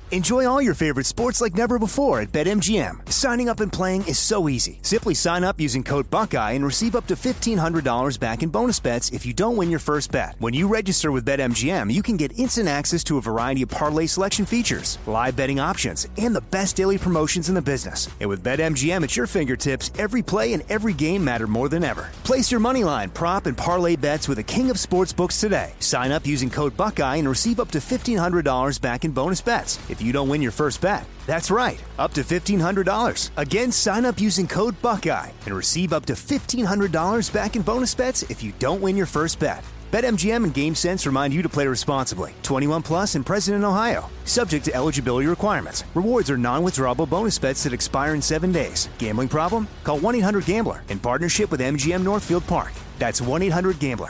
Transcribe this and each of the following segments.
Enjoy all your favorite sports like never before at BetMGM. Signing up and playing is so easy. Simply sign up using code Buckeye and receive up to $1,500 back in bonus bets if you don't win your first bet. When you register with BetMGM, you can get instant access to a variety of parlay selection features, live betting options, and the best daily promotions in the business. And with BetMGM at your fingertips, every play and every game matter more than ever. Place your moneyline, prop, and parlay bets with the king of sportsbooks today. Sign up using code Buckeye and receive up to $1,500 back in bonus bets if you don't win your first bet. That's right, up to $1,500. Again, sign up using code Buckeye and receive up to $1,500 back in bonus bets if you don't win your first bet. BetMGM and GameSense remind you to play responsibly. 21 plus and present in Ohio. Subject to eligibility requirements. Rewards are non-withdrawable bonus bets that expire in 7 days. Gambling problem? Call 1-800-GAMBLER in partnership with MGM Northfield Park. That's 1-800-GAMBLER.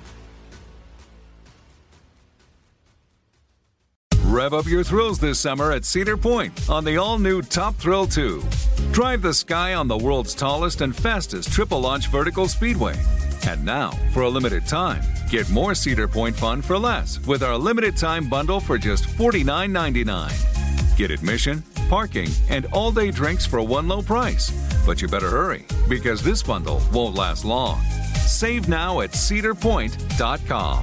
Rev up your thrills this summer at Cedar Point on the all-new Top Thrill 2. Drive the sky on the world's tallest and fastest triple-launch vertical speedway. And now, for a limited time, get more Cedar Point fun for less with our limited-time bundle for just $49.99. Get admission, parking, and all-day drinks for one low price. But you better hurry, because this bundle won't last long. Save now at cedarpoint.com.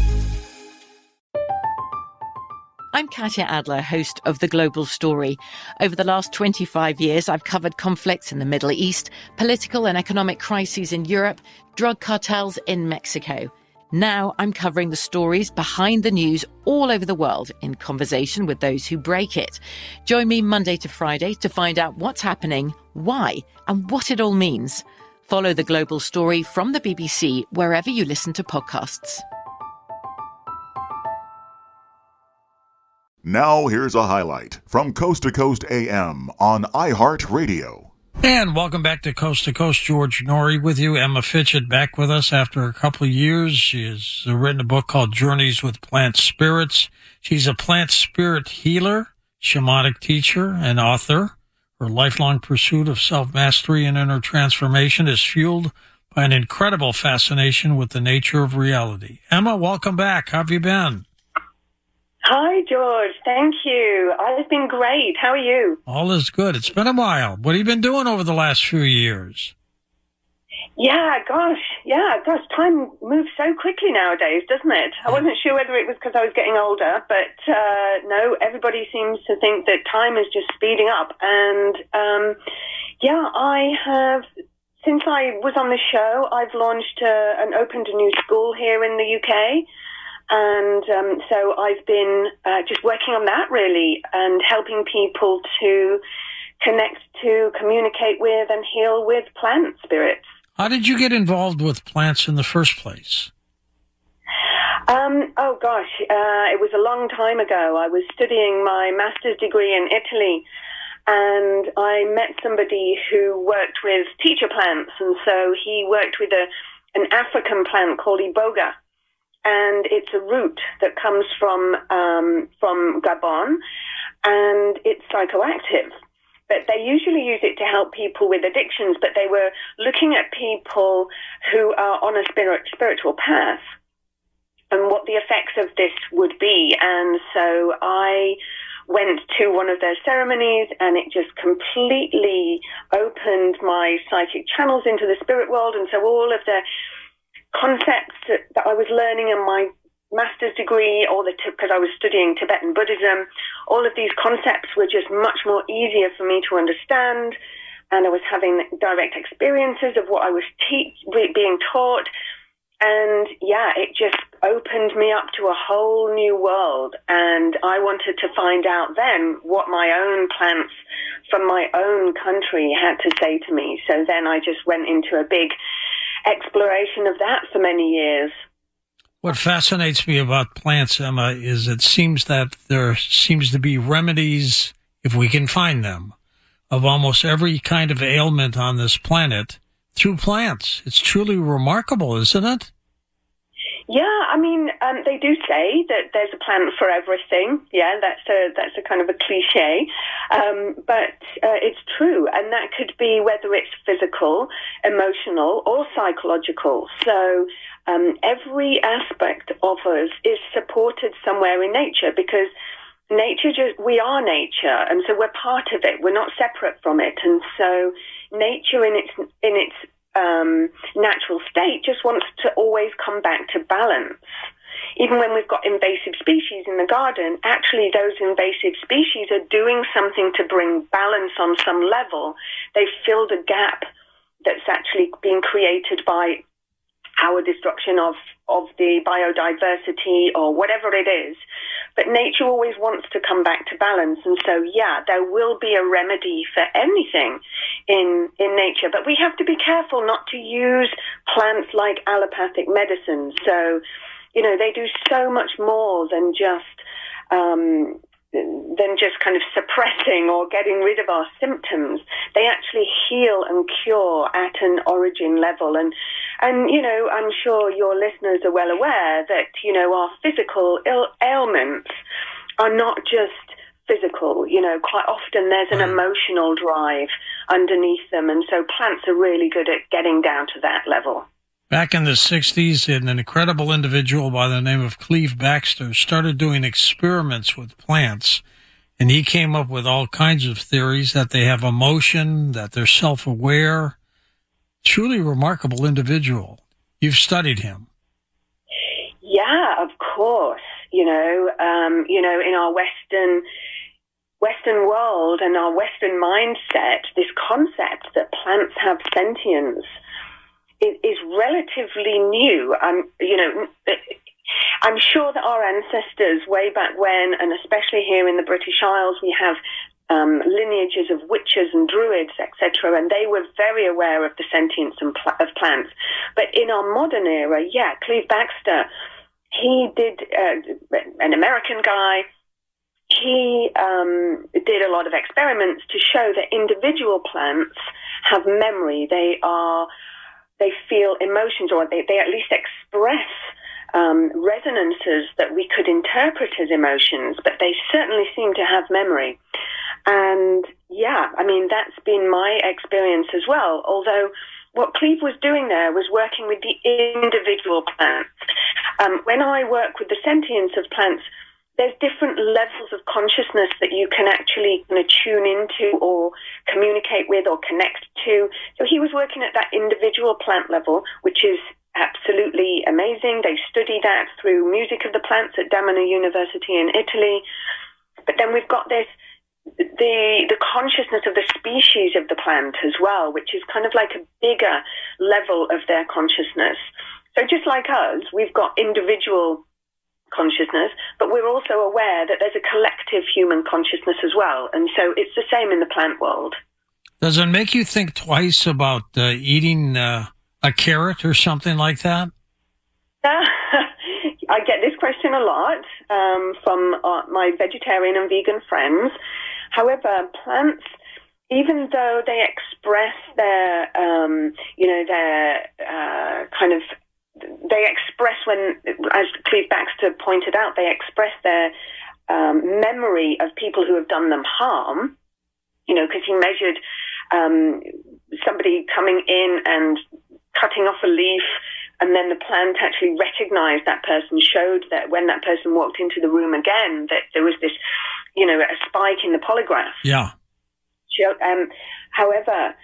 I'm Katya Adler, host of The Global Story. Over the last 25 years, I've covered conflicts in the Middle East, political and economic crises in Europe, drug cartels in Mexico. Now I'm covering the stories behind the news all over the world in conversation with those who break it. Join me Monday to Friday to find out what's happening, why, and what it all means. Follow The Global Story from the BBC wherever you listen to podcasts. Now here's a highlight from Coast to Coast AM on iHeartRadio. And welcome back to Coast. George Norrie with you. Emma Fitchett back with us after a couple of years. She has written a book called Journeys with Plant Spirits. She's a plant spirit healer, shamanic teacher, and author. Her lifelong pursuit of self-mastery and inner transformation is fueled by an incredible fascination with the nature of reality. Emma, welcome back. How have you been? Hi, George. Thank you. I've been great. How are you? All is good. It's been a while. What have you been doing over the last few years? Gosh. Time moves so quickly nowadays, doesn't it? I wasn't sure whether it was because I was getting older, but no, everybody seems to think that time is just speeding up. And I have, since I was on the show, I've launched and opened a new school here in the UK. And so I've been just working on that, really, and helping people to connect to, communicate with, and heal with plant spirits. How did you get involved with plants in the first place? It was a long time ago. I was studying my master's degree in Italy, and I met somebody who worked with teacher plants, and so he worked with an African plant called iboga. And it's a root that comes from Gabon, and it's psychoactive. But they usually use it to help people with addictions, but they were looking at people who are on a spiritual path and what the effects of this would be. And so I went to one of their ceremonies, and it just completely opened my psychic channels into the spirit world. And so all of the concepts that I was learning in my master's degree, because I was studying Tibetan Buddhism, all of these concepts were just much more easier for me to understand, and I was having direct experiences of what I was being taught, and it just opened me up to a whole new world, and I wanted to find out then what my own plants from my own country had to say to me. So then I just went into a big exploration of that for many years. What fascinates me about plants, Emma, is it seems that there seems to be remedies, if we can find them, of almost every kind of ailment on this planet through plants. It's truly remarkable, isn't it? Yeah, I mean, they do say that there's a plant for everything. Yeah, that's a kind of a cliche, but it's true, and that could be whether it's physical, emotional, or psychological. So every aspect of us is supported somewhere in nature, because we are nature, and so we're part of it. We're not separate from it, and so nature in its natural state just wants to always come back to balance. Even when we've got invasive species in the garden, actually those invasive species are doing something to bring balance on some level. They've filled a gap that's actually being created by our destruction of the biodiversity or whatever it is. But nature always wants to come back to balance. And so, yeah, there will be a remedy for anything in nature. But we have to be careful not to use plants like allopathic medicines. So, they do so much more than just kind of suppressing or getting rid of our symptoms. They actually heal and cure at an origin level. And I'm sure your listeners are well aware that, our physical ailments are not just physical. Quite often there's an emotional drive underneath them. And so plants are really good at getting down to that level. Back in the 60s, an incredible individual by the name of Cleve Baxter started doing experiments with plants, and he came up with all kinds of theories that they have emotion, that they're self-aware. Truly remarkable individual. You've studied him. Yeah, of course. In our Western world and our Western mindset, this concept that plants have sentience is relatively new. I'm sure that our ancestors way back when, and especially here in the British Isles, we have lineages of witches and druids, etc., and they were very aware of the sentience of plants. But in our modern era, Cleve Baxter, he did, an American guy, he did a lot of experiments to show that individual plants have memory. They feel emotions, or they at least express resonances that we could interpret as emotions, but they certainly seem to have memory. And that's been my experience as well. Although what Cleve was doing there was working with the individual plants. When I work with the sentience of plants, there's different levels of consciousness that you can actually kind of tune into or communicate with or connect to. So he was working at that individual plant level, which is absolutely amazing. They study that through Music of the Plants at Damano University in Italy. But then we've got the consciousness of the species of the plant as well, which is kind of like a bigger level of their consciousness. So just like us, we've got individual consciousness, but we're also aware that there's a collective human consciousness as well. And so it's the same in the plant world. Does it make you think twice about eating a carrot or something like that? I get this question a lot from my vegetarian and vegan friends. However, plants, even though they express their, they express when, as Cleve Baxter pointed out, they express their memory of people who have done them harm, because he measured somebody coming in and cutting off a leaf, and then the plant actually recognized that person, showed that when that person walked into the room again, that there was this, a spike in the polygraph. Yeah. However,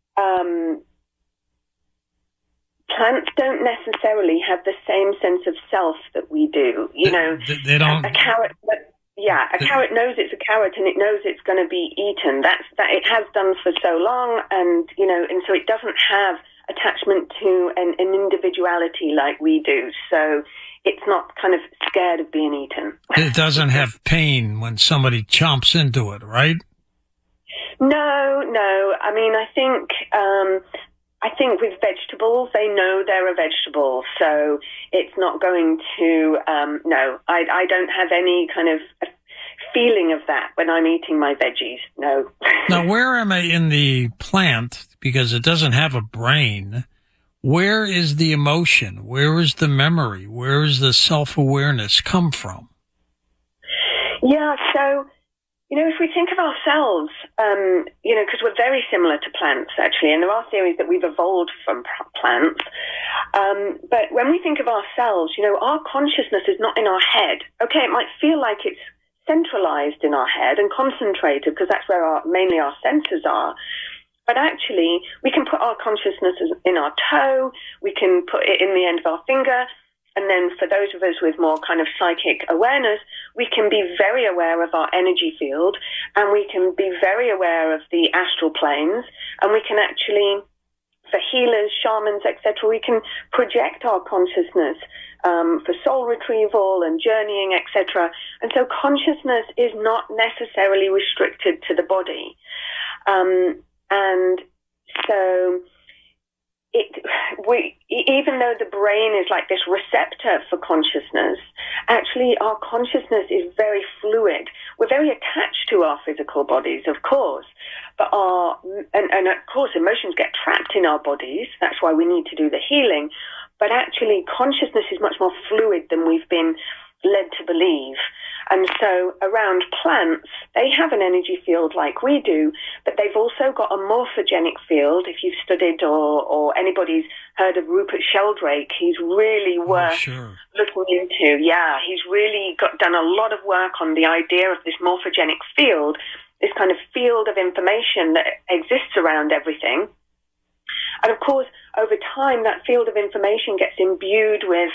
plants don't necessarily have the same sense of self that we do. They don't. A carrot, a carrot knows it's a carrot and it knows it's going to be eaten. That it has done for so long, and so it doesn't have attachment to an individuality like we do. So it's not kind of scared of being eaten. It doesn't have pain when somebody chomps into it, right? No. I mean, I think with vegetables, they know they're a vegetable, so it's not going to, no. I don't have any kind of feeling of that when I'm eating my veggies, no. Now, where am I in the plant? Because it doesn't have a brain. Where is the emotion? Where is the memory? Where is the self-awareness come from? Yeah, so, if we think of ourselves, because we're very similar to plants, actually, and there are theories that we've evolved from plants, but when we think of ourselves, our consciousness is not in our head. Okay, it might feel like it's centralized in our head and concentrated, because that's where mainly our senses are. But actually, we can put our consciousness in our toe, we can put it in the end of our finger, and then for those of us with more kind of psychic awareness, we can be very aware of our energy field, and we can be very aware of the astral planes, and we can actually, for healers, shamans, etc., we can project our consciousness for soul retrieval and journeying, etc. And so consciousness is not necessarily restricted to the body. And so even though the brain is like this receptor for consciousness, actually our consciousness is very fluid. We're very attached to our physical bodies, of course, but and of course emotions get trapped in our bodies. That's why we need to do the healing. But actually consciousness is much more fluid than we've been led to believe. And so around plants, they have an energy field like we do, but they've also got a morphogenic field. If you've studied or anybody's heard of Rupert Sheldrake, he's really worth looking into. Yeah, he's really done a lot of work on the idea of this morphogenic field, this kind of field of information that exists around everything. And of course, over time, that field of information gets imbued with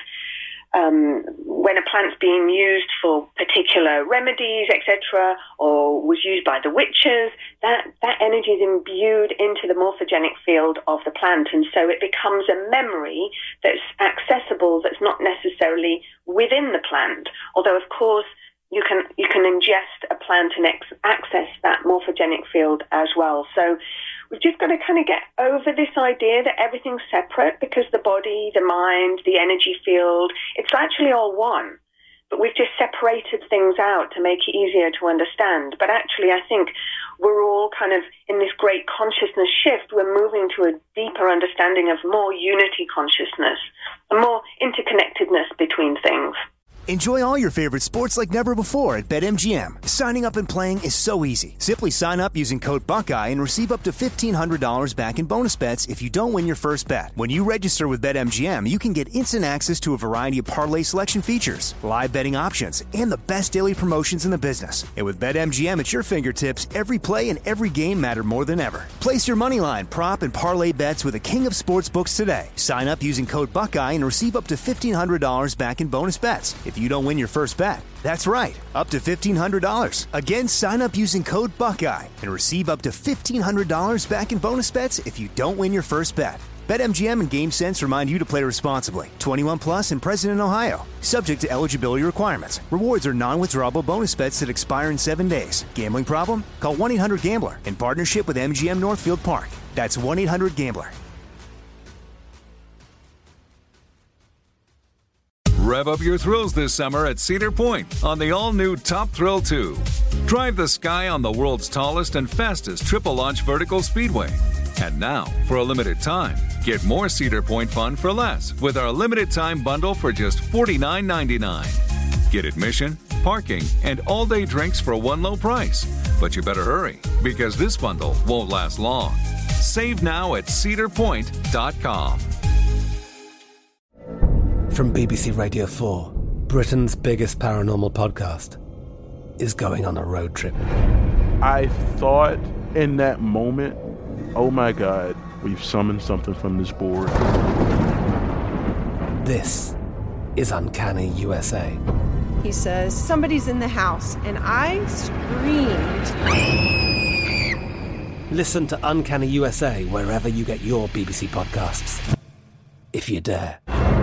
when a plant's being used for particular remedies, etc., or was used by the witches, that energy is imbued into the morphogenic field of the plant, and so it becomes a memory that's accessible, that's not necessarily within the plant. Although, of course, you can ingest a plant and access that morphogenic field as well. So we've just got to kind of get over this idea that everything's separate, because the body, the mind, the energy field, it's actually all one. But we've just separated things out to make it easier to understand. But actually, I think we're all kind of in this great consciousness shift. We're moving to a deeper understanding of more unity consciousness, a more interconnectedness between things. Enjoy all your favorite sports like never before at BetMGM. Signing up and playing is so easy. Simply sign up using code Buckeye and receive up to $1,500 back in bonus bets if you don't win your first bet. When you register with BetMGM, you can get instant access to a variety of parlay selection features, live betting options, and the best daily promotions in the business. And with BetMGM at your fingertips, every play and every game matter more than ever. Place your moneyline, prop, and parlay bets with the king of sportsbooks today. Sign up using code Buckeye and receive up to $1,500 back in bonus bets if you don't win your first bet. That's right, up to $1,500. Again, sign up using code Buckeye and receive up to $1,500 back in bonus bets if you don't win your first bet. BetMGM and GameSense remind you to play responsibly. 21 plus and present in Ohio. Subject to eligibility requirements. Rewards are non-withdrawable bonus bets that expire in 7 days. Gambling problem? Call 1-800-GAMBLER in partnership with MGM Northfield Park. That's 1-800-GAMBLER. Rev up your thrills this summer at Cedar Point on the all-new Top Thrill 2. Drive the sky on the world's tallest and fastest triple-launch vertical speedway. And now, for a limited time, get more Cedar Point fun for less with our limited-time bundle for just $49.99. Get admission, parking, and all-day drinks for one low price. But you better hurry, because this bundle won't last long. Save now at cedarpoint.com. From BBC Radio 4, Britain's biggest paranormal podcast is going on a road trip. I thought in that moment, oh my God, we've summoned something from this board. This is Uncanny USA. He says, somebody's in the house, and I screamed. Listen to Uncanny USA wherever you get your BBC podcasts, if you dare.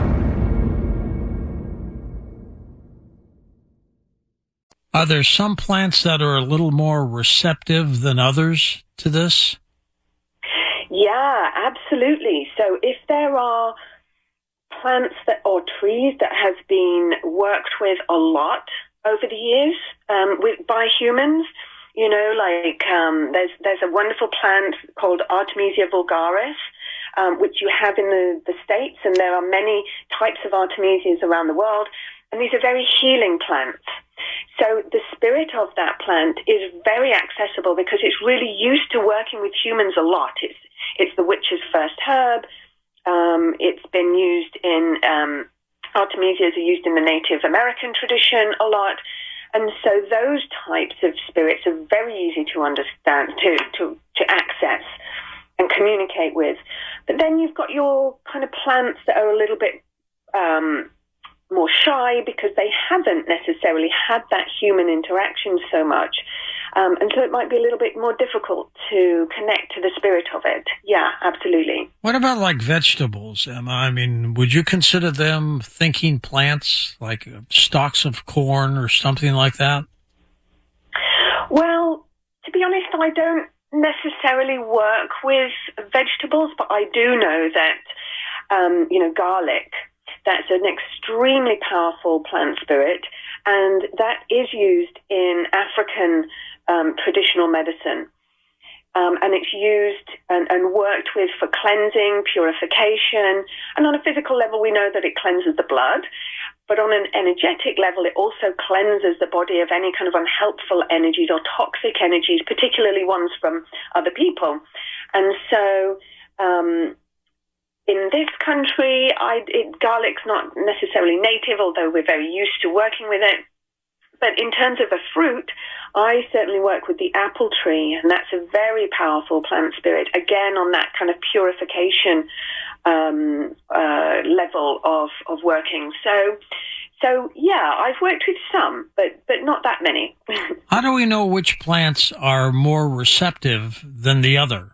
Are there some plants that are a little more receptive than others to this? Yeah, absolutely. So if there are plants or trees that have been worked with a lot over the years by humans, you know, like there's a wonderful plant called Artemisia vulgaris, which you have in the States, and there are many types of Artemisias around the world, and these are very healing plants. So the spirit of that plant is very accessible because it's really used to working with humans a lot. It's the witch's first herb. It's been used in, Artemisias are used in the Native American tradition a lot. And so those types of spirits are very easy to understand, to access and communicate with. But then you've got your kind of plants that are a little bit more shy because they haven't necessarily had that human interaction so much. And so it might be a little bit more difficult to connect to the spirit of it. Yeah, absolutely. What about like vegetables, Emma? I mean, would you consider them thinking plants, like stalks of corn or something like that? Well, to be honest, I don't necessarily work with vegetables, but I do know that, garlic, that's an extremely powerful plant spirit, and that is used in African traditional medicine. And it's used and worked with for cleansing, purification, and on a physical level, we know that it cleanses the blood. But on an energetic level, it also cleanses the body of any kind of unhelpful energies or toxic energies, particularly ones from other people. And so in this country, garlic's not necessarily native, although we're very used to working with it. But in terms of a fruit, I certainly work with the apple tree, and that's a very powerful plant spirit, again, on that kind of purification level of working. So yeah, I've worked with some, but not that many. How do we know which plants are more receptive than the other?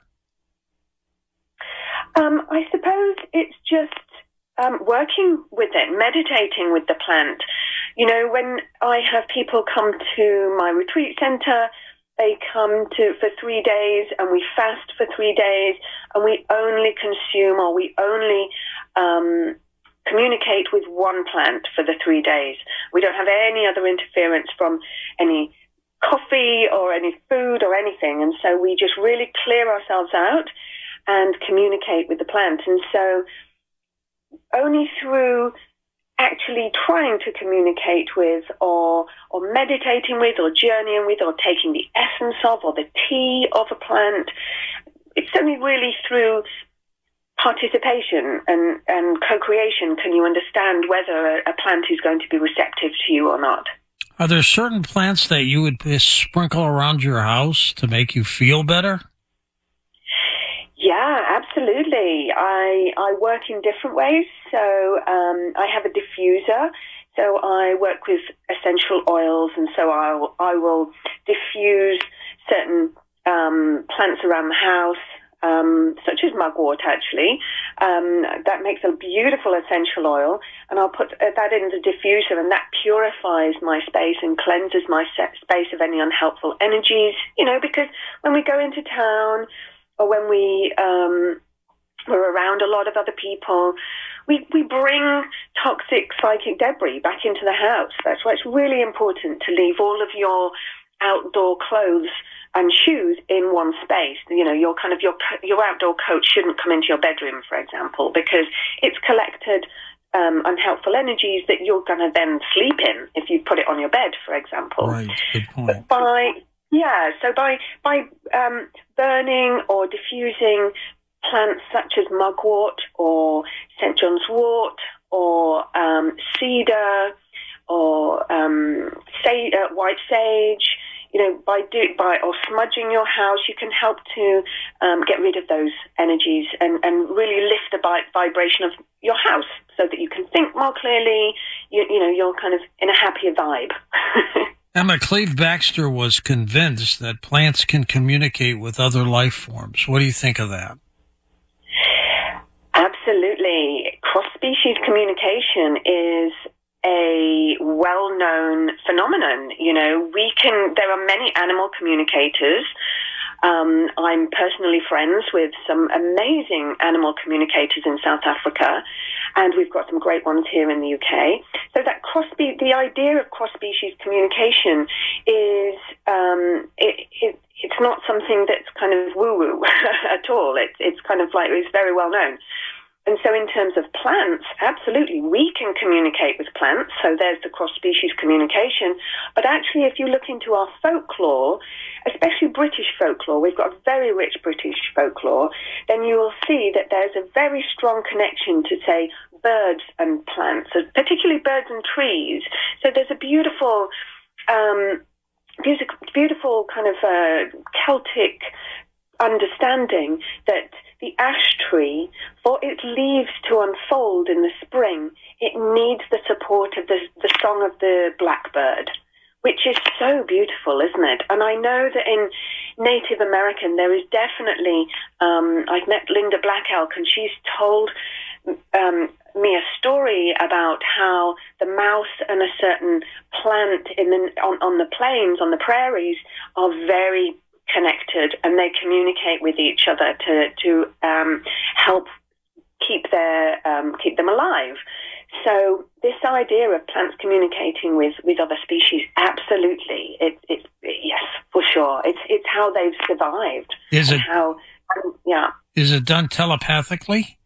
I suppose it's just working with it, meditating with the plant. You know, when I have people come to my retreat center, they come for 3 days, and we fast for 3 days, and we only consume, or we only communicate with one plant for the 3 days. We don't have any other interference from any coffee or any food or anything, and so we just really clear ourselves out and communicate with the plant. And so only through actually trying to communicate with or meditating with or journeying with or taking the essence of or the tea of a plant, it's only really through participation and co-creation can you understand whether a plant is going to be receptive to you or not. Are there certain plants that you would sprinkle around your house to make you feel better? Yeah, absolutely. I work in different ways. So I have a diffuser. So I work with essential oils, and so I will diffuse certain plants around the house, such as mugwort, actually. That makes a beautiful essential oil, and I'll put that in the diffuser, and that purifies my space and cleanses my space of any unhelpful energies, because when we go into town or when we're around a lot of other people, we bring toxic psychic debris back into the house. That's why it's really important to leave all of your outdoor clothes and shoes in one space. Your outdoor coat shouldn't come into your bedroom, for example, because it's collected unhelpful energies that you're going to then sleep in if you put it on your bed, for example. Right, good point. So by burning or diffusing plants such as mugwort or St. John's wort or cedar or white sage, or smudging your house, you can help to get rid of those energies and really lift the vibration of your house so that you can think more clearly. You're kind of in a happier vibe. Emma, Cleve Baxter was convinced that plants can communicate with other life forms. What do you think of that? Absolutely. Cross-species communication is a well-known phenomenon. There are many animal communicators. I'm personally friends with some amazing animal communicators in South Africa, and we've got some great ones here in the UK. So that the idea of cross-species communication is it's not something that's kind of woo-woo at all. It's kind of like, it's very well known. And so in terms of plants, absolutely, we can communicate with plants. So there's the cross-species communication. But actually, if you look into our folklore, especially British folklore, we've got a very rich British folklore, then you will see that there's a very strong connection to, say, birds and plants, particularly birds and trees. So there's a beautiful beautiful kind of Celtic understanding that the ash tree, for its leaves to unfold in the spring, it needs the support of the song of the blackbird, which is so beautiful, isn't it? And I know that in Native American there is definitely, I've met Linda Black Elk, and she's told me a story about how the mouse and a certain plant on the plains, on the prairies, are very connected, and they communicate with each other to help keep them alive. So this idea of plants communicating with other species, absolutely, it's yes, for sure. It's how they've survived. Is it yeah? Is it done telepathically?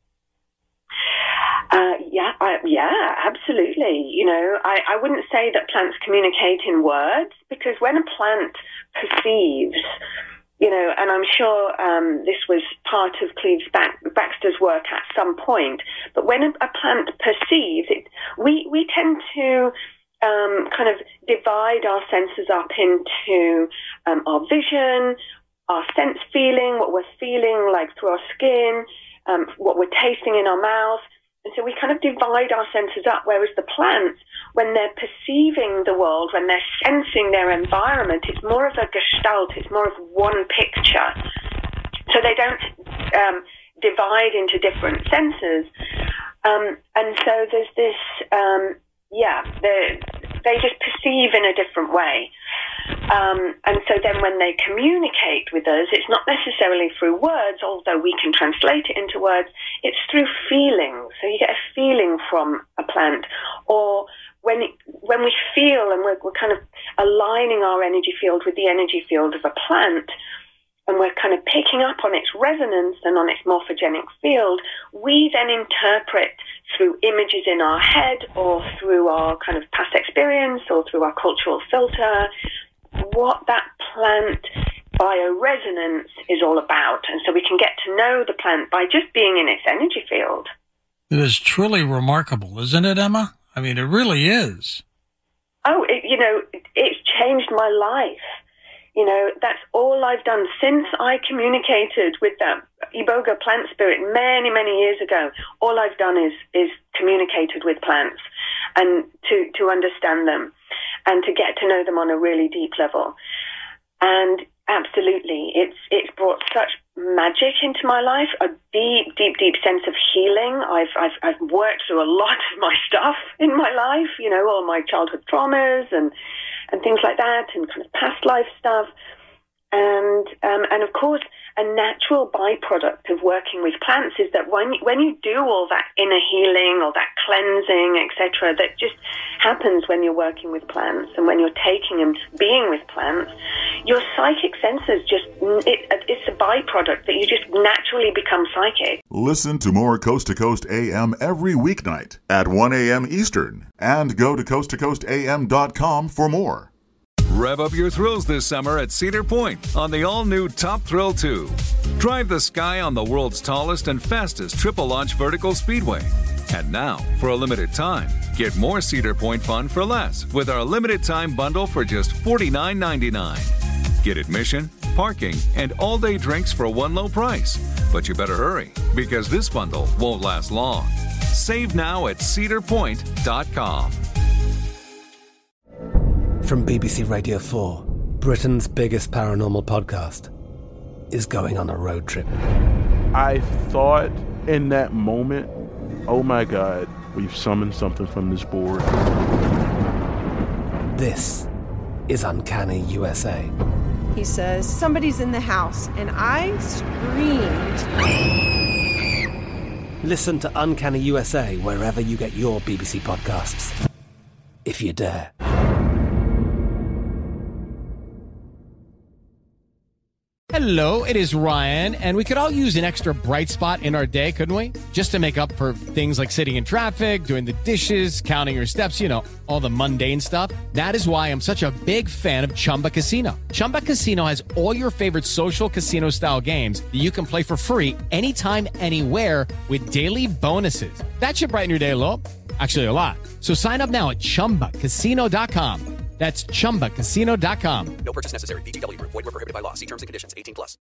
Yeah, absolutely. You know, I wouldn't say that plants communicate in words, because when a plant perceives, you know, and I'm sure this was part of Cleve Baxter's work at some point, but when a plant perceives it, we tend to kind of divide our senses up into our vision, our sense feeling, what we're feeling like through our skin, what we're tasting in our mouth. And so we kind of divide our senses up, whereas the plants, when they're perceiving the world, when they're sensing their environment, it's more of a gestalt, it's more of one picture. So they don't divide into different senses. And so there's this, they just perceive in a different way. And so then when they communicate with us, it's not necessarily through words, although we can translate it into words, it's through feeling. So you get a feeling from a plant, or when we feel and we're kind of aligning our energy field with the energy field of a plant, and we're kind of picking up on its resonance and on its morphogenic field, we then interpret through images in our head or through our kind of past experience or through our cultural filter what that plant bioresonance is all about. And so we can get to know the plant by just being in its energy field. It is truly remarkable, isn't it, Emma? I mean, it really is. Oh, it's changed my life. You know, that's all I've done since I communicated with that Iboga plant spirit many, many years ago. All I've done is communicated with plants and to understand them and to get to know them on a really deep level. And absolutely, it's brought such magic into my life, a deep, deep, deep sense of healing. I've worked through a lot of my stuff in my life, you know, all my childhood traumas and things like that, and kind of past life stuff. And of course, a natural byproduct of working with plants is that when you do all that inner healing or that cleansing, etc., that just happens when you're working with plants and when you're taking and being with plants, your psychic senses it's a byproduct that you just naturally become psychic. Listen to more Coast to Coast AM every weeknight at 1 a.m. Eastern, and go to coasttocoastam.com for more. Rev up your thrills this summer at Cedar Point on the all-new Top Thrill 2. Drive the sky on the world's tallest and fastest triple-launch vertical speedway. And now, for a limited time, get more Cedar Point fun for less with our limited-time bundle for just $49.99. Get admission, parking, and all-day drinks for one low price. But you better hurry, because this bundle won't last long. Save now at cedarpoint.com. From BBC Radio 4, Britain's biggest paranormal podcast is going on a road trip. I thought in that moment, oh my God, we've summoned something from this board. This is Uncanny USA. He says, somebody's in the house, and I screamed. Listen to Uncanny USA wherever you get your BBC podcasts, if you dare. Hello, it is Ryan, and we could all use an extra bright spot in our day, couldn't we? Just to make up for things like sitting in traffic, doing the dishes, counting your steps, you know, all the mundane stuff. That is why I'm such a big fan of Chumba Casino. Chumba Casino has all your favorite social casino-style games that you can play for free anytime, anywhere with daily bonuses. That should brighten your day a little. Actually, a lot. So sign up now at ChumbaCasino.com. That's ChumbaCasino.com. No purchase necessary. VGW Group. Void where prohibited by law. See terms and conditions. 18+.